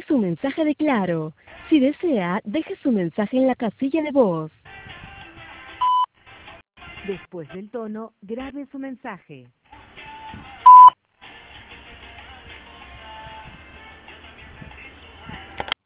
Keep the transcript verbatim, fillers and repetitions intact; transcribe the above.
su mensaje de Claro. Si desea, deje su mensaje en la casilla de voz. Después del tono, grabe su mensaje.